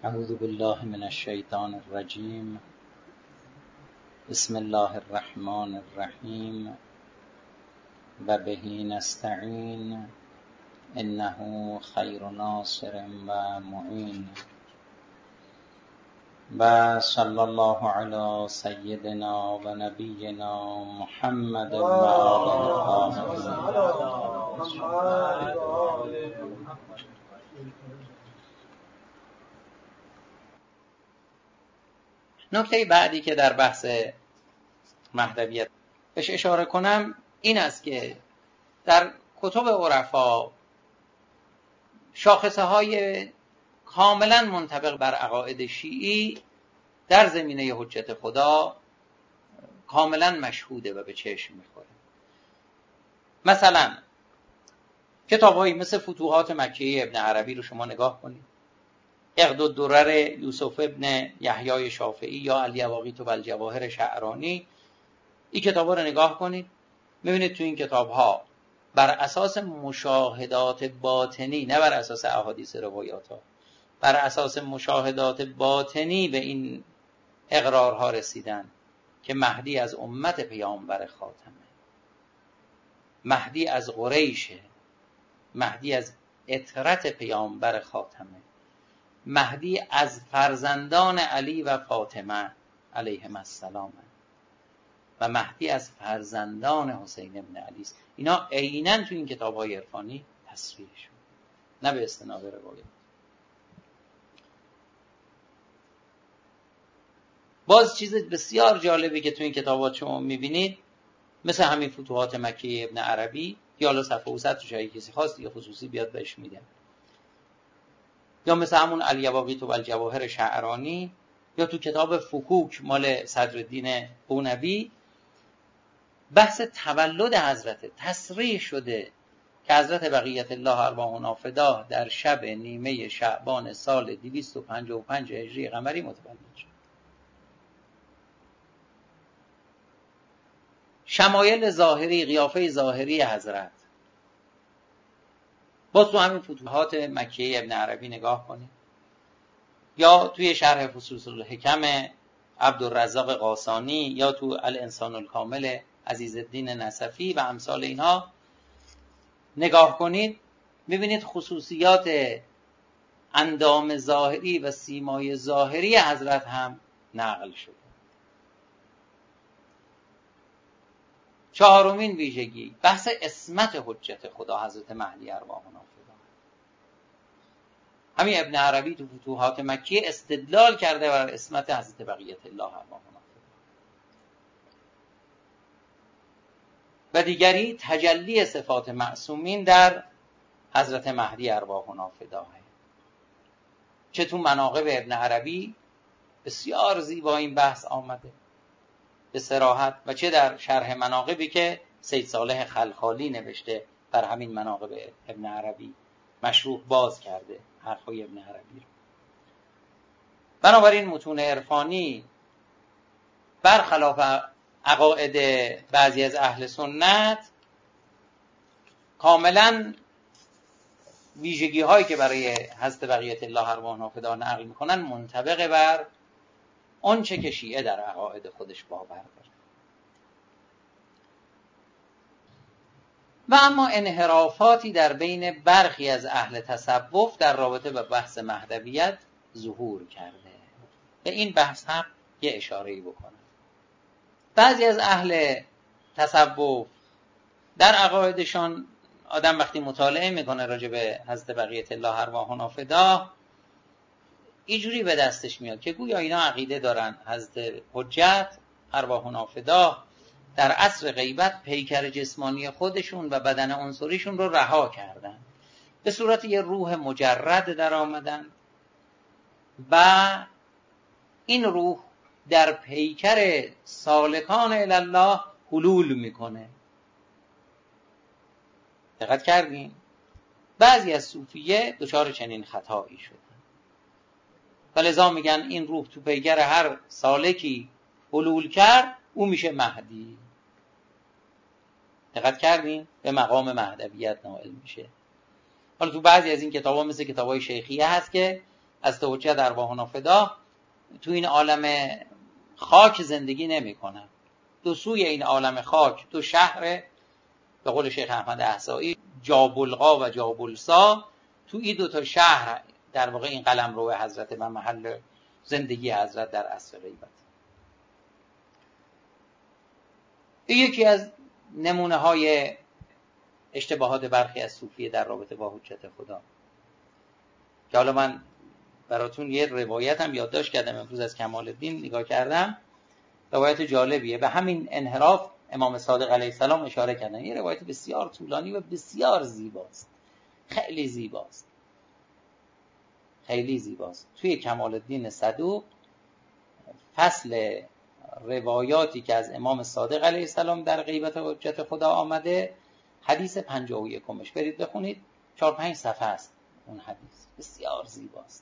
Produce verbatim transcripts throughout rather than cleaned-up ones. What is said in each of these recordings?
اعوذ بالله من الشیطان الرجیم. بسم الله الرحمن الرحیم و به نستعین انه خیر ناصر و معین و صلی الله علی سیدنا و نبینا محمد و آله الطاهرین. نکته بعدی که در بحث مهدویت بهش اشاره کنم این است که در کتب عرفا شاخصه های کاملا منطبق بر عقاید شیعی در زمینه حجت خدا کاملا مشهوده و به چشم میخوره. مثلا کتاب‌هایی مثل فتوحات مکیه ابن عربی رو شما نگاه کنید، عقد الدرر یوسف ابن یحیی شافعی یا الیواقیت و الجواهر شعرانی، این کتاب‌ها رو نگاه کنید، می‌بینید تو این کتاب‌ها بر اساس مشاهدات باطنی، نه بر اساس احادیث روایات‌ها، بر اساس مشاهدات باطنی به این اقرارها رسیدن که مهدی از امت پیامبر خاتمه، مهدی از قریشه، مهدی از عترت پیامبر خاتمه، مهدی از فرزندان علی و فاطمه علیهم السلام و مهدی از فرزندان حسین ابن علی است. اینا عیناً تو این کتاب‌های عرفانی تصریح شد، نه به استناد روایات. باز چیز بسیار جالبی که تو این کتابات شما می‌بینید، مثل همین فتوحات مکیه ابن عربی، یا حالا صفحه اوسط رو شاید کسی خواست یا خصوصی بیاد بهش میگم، یا مثل همون الیواقیت و الجواهر شعرانی، یا تو کتاب فکوک مال صدرالدین قونوی، بحث تولد حضرت تصریح شده که حضرت بقیت الله ارواحنا فداه در شب نیمه شعبان سال دویست و پنجاه و پنج هجری قمری متولد شد. شمایل ظاهری، قیافه ظاهری حضرت باز تو همین فتوحات مکیه ابن عربی نگاه کنید، یا توی شرح فصوص الحکم عبدالرزاق قاسانی، یا تو الانسان الکامل عزیزالدین نصفی و امثال اینها نگاه کنید، میبینید خصوصیات اندام ظاهری و سیمای ظاهری حضرت هم نقل شده. چهارمین ویژگی بحث عصمت حجت خدا حضرت مهدی ارواحنا فداه. همین ابن عربی تو فتوحات مکیه استدلال کرده بر عصمت حضرت بقیت الله ارواحنا فداه. و دیگری تجلی صفات معصومین در حضرت مهدی ارواحنا فداه. چه تو مناقب ابن عربی بسیار زیبا این بحث آمده به صراحت، و چه در شرح مناقبی که سید صالح خلخالی نوشته بر همین مناقب ابن عربی، مشروح باز کرده حرفای ابن عربی رو. بنابراین متون عرفانی برخلاف عقاید بعضی از اهل سنت کاملا ویژگی هایی که برای حضرت بقیت الله ارواحنا فداه نقل میکنن منطبق بر اون چه که شیعه در عقاید خودش باور داره. و اما انحرافاتی در بین برخی از اهل تصوف در رابطه با بحث مهدویت ظهور کرده. به این بحث هم یه اشاره‌ای بکنم. بعضی از اهل تصوف در عقایدشان، آدم وقتی مطالعه میکنه راجع به حضرت بقیت الله ارواحنا فداه، اینجوری به دستش میاد که گویا اینا عقیده دارن حضرت حجت ارواحنا فداه در عصر غیبت پیکر جسمانی خودشون و بدن عنصریشون رو رها کردن، به صورت یه روح مجرد در آمدن و این روح در پیکر سالکان الله حلول میکنه. دقت کردین؟ بعضی از صوفیه دچار چنین خطایی شدن و لذا میگن این روح تو پیکر هر سالکی حلول کرد، او میشه مهدی. دقت کردین؟ به مقام مهدویت نائل میشه. حالا تو بعضی از این کتابا مثل کتابای شیخیه هست که از حجت ارواحنا فدا تو این عالم خاک زندگی نمی کنن. دو سوی این عالم خاک دو شهر، به قول شیخ احمد احصایی، جابلقا و جابلسا. تو این دو تا شهر در واقع این قلمرو حضرت و محل زندگی حضرت در عصر غیبت. این یکی از نمونه های اشتباهات برخی از صوفیه در رابطه با حجت خدا، که حالا من براتون یه روایت هم یادداشت کردم امروز از کمال الدین نگاه کردم، روایت جالبیه. به همین انحراف امام صادق علیه السلام اشاره کردن. یه روایت بسیار طولانی و بسیار زیباست، خیلی زیباست، خیلی زیباست. توی کمال الدین صدوق فصل روایاتی که از امام صادق علیه السلام در غیبت حجت خدا آمده، حدیث پنجاه و یکمش برید بخونید، چهار پنج صفحه است اون حدیث، بسیار زیباست.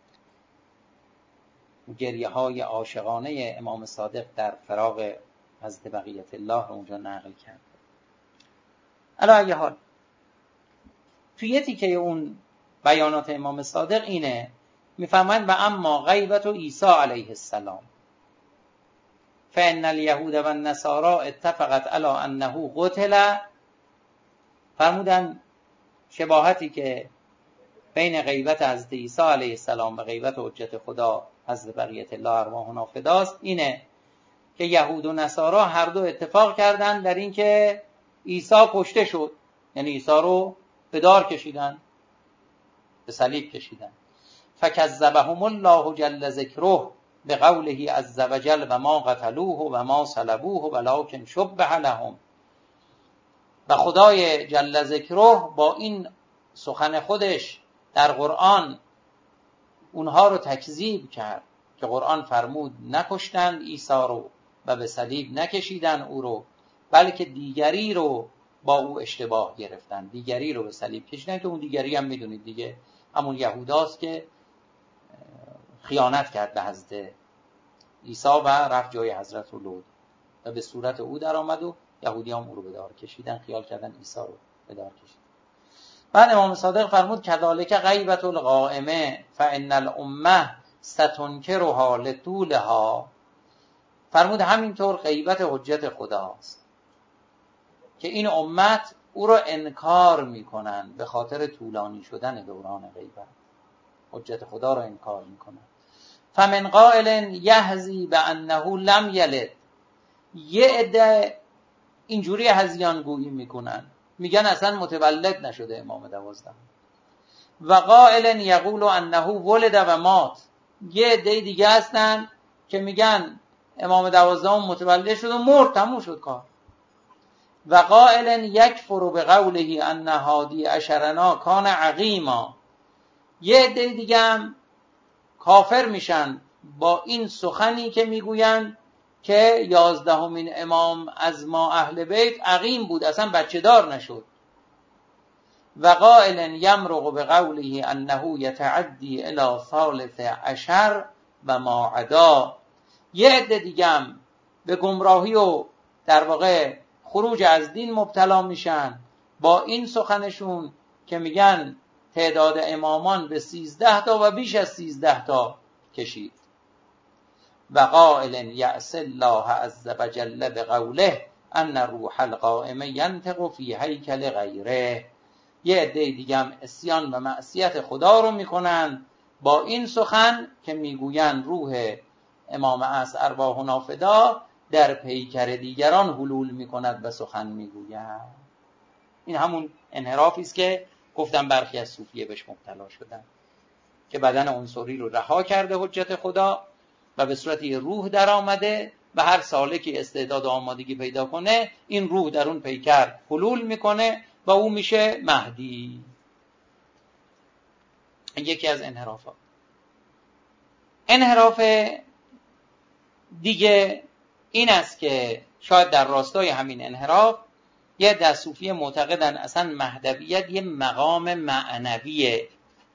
گریه های عاشقانه امام صادق در فراق حضرت بقیت الله رو اونجا نقل کرد. علی ای حال توی تیکه اون بیانات امام صادق اینه، میفهمند و اما غیبت و عیسی علیه السلام فان الیهود و النصارى اتفقت علی انه قتل. فرمودن شباهتی که بین غیبت حضرت عیسی علیه السلام و غیبت حجت خدا حضرت بقیت الله ارواحنا فداست اینه که یهود و نصارا هر دو اتفاق کردن در این که عیسی کشته شد، یعنی عیسی رو به دار کشیدن، به صلیب کشیدن. فکذبهم الله جل ذکره به قوله عز وجل و ما قتلوه و ما صلبوه ولکن شبه لهم. و خدای جل ذکره با این سخن خودش در قرآن اونها رو تکذیب کرد که قرآن فرمود نکشتند عیسی رو و به صلیب نکشیدن او رو، بلکه دیگری رو با او اشتباه گرفتن، دیگری رو به صلیب کشیدن که اون دیگری هم میدونید دیگه همون یهوداست که خیانت کرد به حضرت عیسی و رفت جای حضرت رو لود و به صورت او در آمد و یهودی هم او رو به دار کشیدن، خیال کردن عیسی رو به دار کشیدن. بعد امام صادق فرمود کذالک غیبت القائمه فان الامه ستنکرها لطولها. فرمود همینطور غیبت حجت خداست که این امت او را انکار میکنن به خاطر طولانی شدن دوران غیبت، حجت خدا را انکار میکنن. فمن قائل یهزی بانه لم یلد. یه عده اینجوری هذیان گویی میکنن، میگن اصلا متولد نشده امام دوازده. و قائل یقول انه ولد و مات. یه عده دیگه هستن که میگن امام دوازده متولد شد و مرد، تموم شد کار. و قائل یکفر بقوله ان هادی عشرنا کان عقیما. یه عده دیگه هم کافر میشن با این سخنی که میگوین که یازدهمین امام از ما اهل بیت عقیم بود، اصلا بچه دار نشد. و قائل یمرق بقوله انه یتعدی الی ثالث عشر و ما عدا. یه عده دیگه هم به گمراهی و در واقع خروج از دین مبتلا میشن با این سخنشون که میگن تعداد امامان به سیزده تا و بیش از سیزده تا کشید. و قائل یعص الله عز وجل بقوله ان روح القائم ینطق فی هیکل غیره. یه عده دیگه هم عصیان و معصیت خدا رو میکنن با این سخن که میگوین روح امام عصر ارواحنا فدا در پیکر دیگران حلول میکند و سخن میگوید. این همون انحرافی است که گفتم برخی از صوفیه بهش مبتلا شدن، که بدن عنصری رو رها کرده حجت خدا و به صورت یه روح در آمده و هر سالکی استعداد و آمادگی پیدا کنه این روح در اون پیکر حلول میکنه و او میشه مهدی. یکی از انحرافات. انحراف دیگه این است که شاید در راستای همین انحراف یه در صوفیه معتقدن اصلا مهدویت یه مقام معنویه،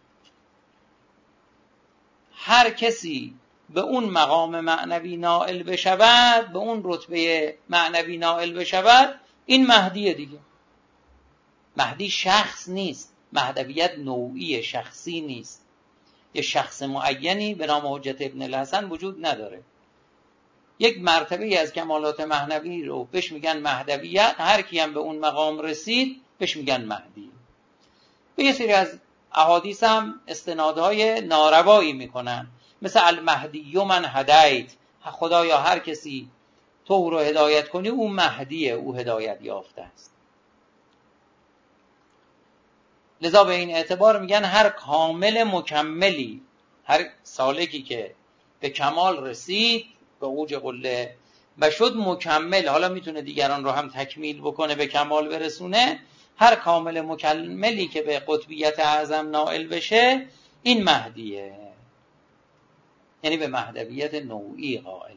هر کسی به اون مقام معنوی نائل بشود، به اون رتبه معنوی نائل بشود، این مهدیه دیگه. مهدی شخص نیست، مهدویت نوعی شخصی نیست. یه شخص معینی به نام حجت ابن الحسن وجود نداره. یک مرتبه از کمالات مهدوی رو بهش میگن مهدویت، هر کی هم به اون مقام رسید بهش میگن مهدی. به یه سری از احادیث هم استنادهای ناروایی میکنن، مثل المهدی من هدیت، خدایا هر کسی تو رو هدایت کنی او مهدیه، او هدایت یافته است. لذا به این اعتبار میگن هر کامل مکملی، هر سالکی که به کمال رسید، به اوج قله و شد مکمل، حالا میتونه دیگران رو هم تکمیل بکنه، به کمال برسونه، هر کامل مکملی که به قطبیت اعظم نائل بشه این مهدیه، یعنی به مهدویت نوعی قائلن.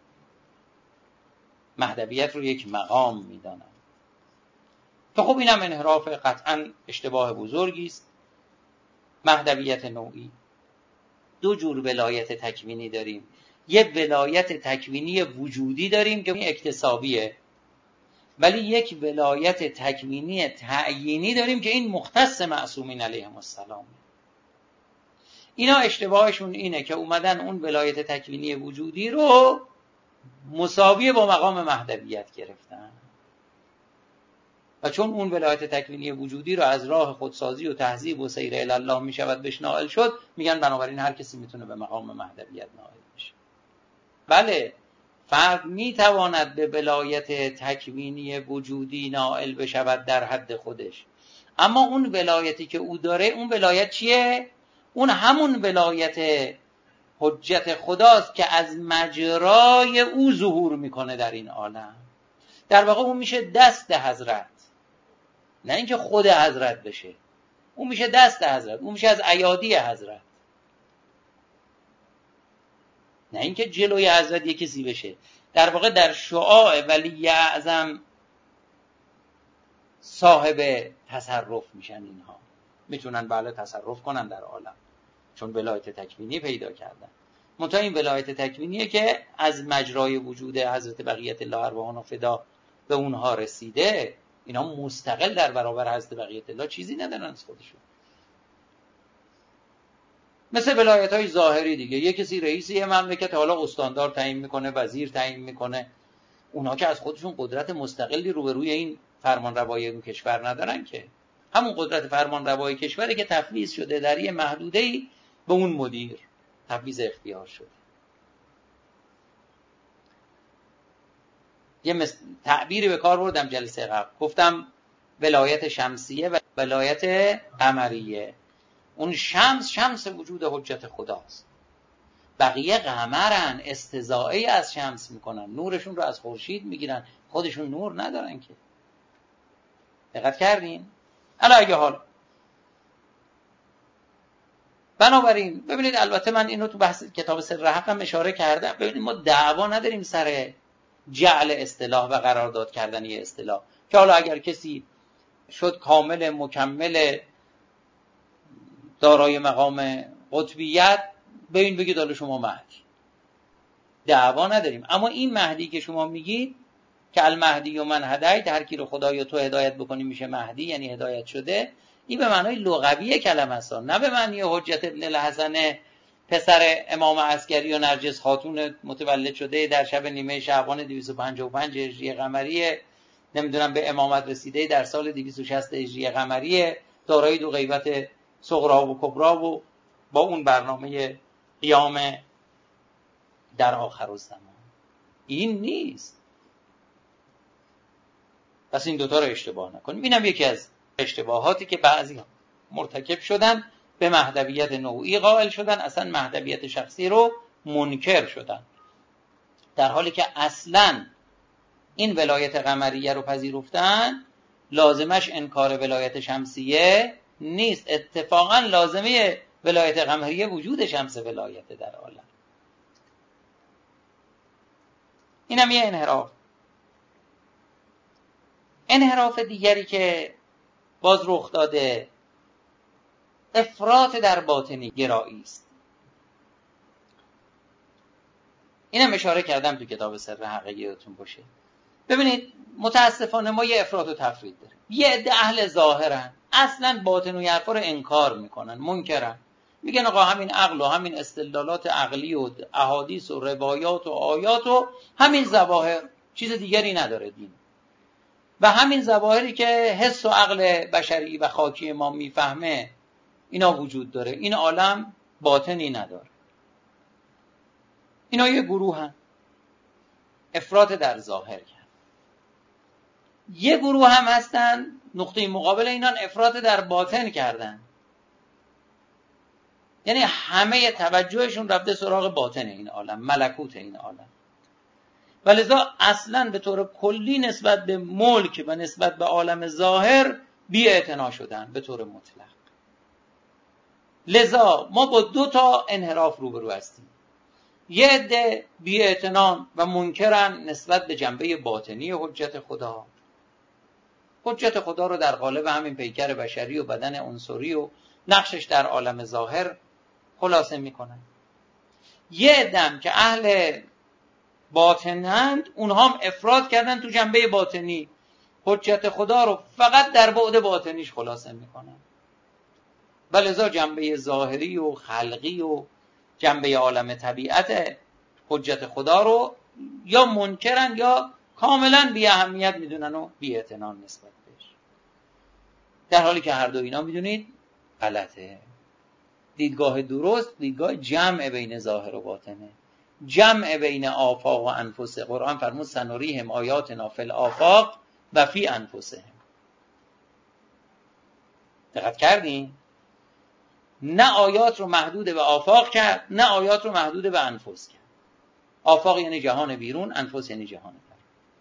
مهدویت رو یک مقام میدانن که خب اینم انحراف قطعا اشتباه بزرگی است. مهدویت نوعی، دو جور ولایت تکوینی داریم. یک ولایت تکوینی وجودی داریم که اکتسابیه، ولی یک ولایت تکوینی تعیینی داریم که این مختص معصومین علیهم السلام. اینا اشتباهشون اینه که اومدن اون ولایت تکوینی وجودی رو مساویه با مقام مهدویت گرفتن و چون اون ولایت تکوینی وجودی رو از راه خودسازی و تهذیب و سیر الی الله می شود بهش نائل شد، میگن بنابراین هر کسی میتونه به مقام مهدویت نائل بشه. بله، فرد میتواند به ولایت تکوینی وجودی نائل بشود در حد خودش، اما اون ولایتی که او داره، اون ولایت چیه؟ اون همون ولایت حجت خداست که از مجرای او ظهور میکنه در این عالم. در واقع اون میشه دست حضرت، نه اینکه خود حضرت بشه. اون میشه دست حضرت، اون میشه از ایادی حضرت، نه اینکه جلوی حضرت یک کسی بشه. در واقع در شعاع ولی اعظم صاحب تصرف میشن. اینها میتونن بله تصرف کنن در عالم چون ولایت تکوینی پیدا کردن. منتها این ولایت تکوینیه که از مجرای وجود حضرت بقیت الله ارواحنا فدا به اونها رسیده. اینا مستقل در برابر حضرت بقیت الله چیزی ندارن از خودشون. مثل ولایت های ظاهری دیگه، یک کسی رئیسی یه مملکت، حالا استاندار تعیین میکنه، وزیر تعیین میکنه، اونها که از خودشون قدرت مستقلی روبروی این فرمان روایی اون کشور ندارن که. همون قدرت فرمان روایی کشوره که تفویض شده در یه محدوده‌ای به اون مدیر تفویض اختیار شده. یه مس... تعبیری به کار بردم جلسه قبل، گفتم ولایت شمسیه و ولایت قمریه. اون شمس شمس وجود حجت خداست، بقیه قمرن، استضاءه از شمس میکنن، نورشون رو از خورشید میگیرن، خودشون نور ندارن که. دقت کردین؟ الا اگه حال بنابراین ببینید، البته من اینو تو بحث کتاب سر حق هم اشاره کردم. ببینید ما دعوا نداریم سر جعل اصطلاح و قرارداد کردن یه اصطلاح، که حالا اگر کسی شد کامل مکمل دارای مقام قطبیت، به این بگید حالا شما مهدی، دعوا نداریم. اما این مهدی که شما میگید که المهدی و من هدیت، هر کی رو خدایا تو هدایت بکنی میشه مهدی، یعنی هدایت شده، این به معنای لغوی کلمه است، نه به معنی حجت ابن الحسن پسر امام عسکری و نرجس خاتون متولد شده در شب نیمه شعبان دویست و پنجاه و پنج هجری قمری، نمیدونم به امامت رسیده در سال دویست و شصت هجری قمری، دارای دو غیبت صغرا و کبرا و با اون برنامه قیام در آخر الزمان. این نیست. پس این دوتا رو اشتباه نکنیم. اینم یکی از اشتباهاتی که بعضی مرتکب شدن، به مهدویت نوعی قائل شدن، اصلا مهدویت شخصی رو منکر شدن، در حالی که اصلا این ولایت قمریه رو پذیرفتن، لازمش انکار ولایت شمسیه نیست. اتفاقا لازمه ولایت قمریه وجود شمس ولایت در عالم. اینم یه انحراف. انحراف دیگری که باز رخ داده، افراط در باطنی گرایی است. اینم اشاره کردم تو کتاب سر حقیقتون باشه. ببینید متاسفانه ما یه افراط و تفرید داریم. یه عده اهل ظاهرن، اصلا باطن و حرفا رو انکار میکنن، منکرن. میگن آقا همین عقل و همین استدلالات عقلی و احادیث و روایات و آیات و همین ظواهر، چیز دیگری نداره دین. و همین ظواهری که حس و عقل بشری و خاکی ما میفهمه اینا وجود داره، این عالم باطنی نداره. اینا یه گروه هم افراط در ظاهر کرد. یه گروه هم هستن نقطه مقابل اینان افراط در باطن کردن، یعنی همه توجهشون رفته سراغ باطن این عالم، ملکوت این عالم. ولذا اصلا به طور کلی نسبت به ملک و نسبت به عالم ظاهر بی‌اعتنا شدن به طور مطلق. لذا ما با دو تا انحراف روبرو هستیم. یه عده بی‌اعتنا و منکرن نسبت به جنبه باطنی حجت خدا. حجت خدا رو در قالب همین پیکر بشری و بدن عنصری و نقشش در عالم ظاهر خلاصه میکنن. یه عده که اهل باطنند، اونها هم افراد کردن تو جنبه باطنی، حجت خدا رو فقط در بعد باطنیش خلاصه میکنن. ولذا جنبه ظاهری و خلقی و جنبه عالم طبیعت حجت خدا رو یا منکرن یا کاملا بی اهمیت میدونن و بی اعتنا نسبت بهش، در حالی که هر دو اینا میدونید غلطه. دیدگاه درست دیدگاه جمع بین ظاهر و باطنه، جمع بین آفاق و انفس. قرآن فرمود سنریهم آیاتنا فی الآفاق و فی انفسهم. دقت کردین؟ نه آیات رو محدود به آفاق کرد، نه آیات رو محدود به انفس کرد. آفاق یعنی جهان بیرون، انفس یعنی جهان درون.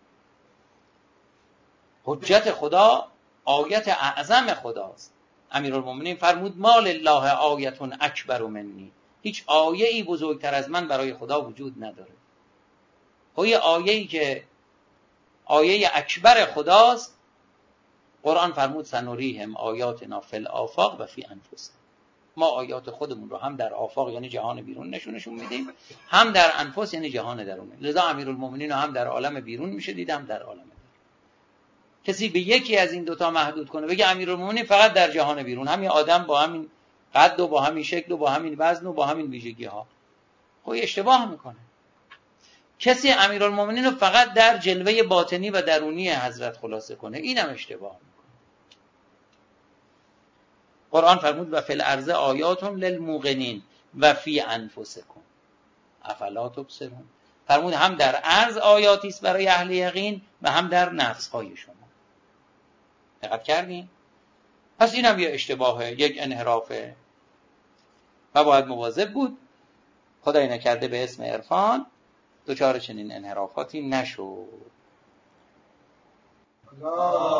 حجت خدا آیت اعظم خداست. امیرالمومنین فرمود ما لله آیت اکبر منی. هیچ آیه ای بزرگتر از من برای خدا وجود نداره. خب یه آیه‌ای که آیه اکبر خداست، قرآن فرمود سنریهم آیاتنا فی الآفاق و فی انفسهم. ما آیات خودمون رو هم در آفاق یعنی جهان بیرون نشونشون میدیم، هم در انفس یعنی جهان درون. لذا امیرالمومنین هم در عالم بیرون میشه دید، هم در عالم درون. کسی به یکی از این دوتا محدود کنه بگه امیرالمومنین فقط در جهان بیرون، همین آدم با همین قد و با همین شکل و با همین وزن و با همین ویژگی ها، خب اشتباه میکنه. کسی امیرالمومنین رو فقط در جلوه باطنی و درونی حضرت خلاصه کنه، اینم اشتباه میکنه. قرآن فرمود و فی الارض آیات للموقنین و فی انفسکم افلا تبصرون. فرمود هم در ارض آیاتی است برای اهل یقین و هم در نفس‌های شما. دقت کردین؟ پس اینم یه اشتباهه، یک انحرافه و باید مواظب بود خدای نکرده به اسم عرفان دچار چنین انحرافاتی نشو.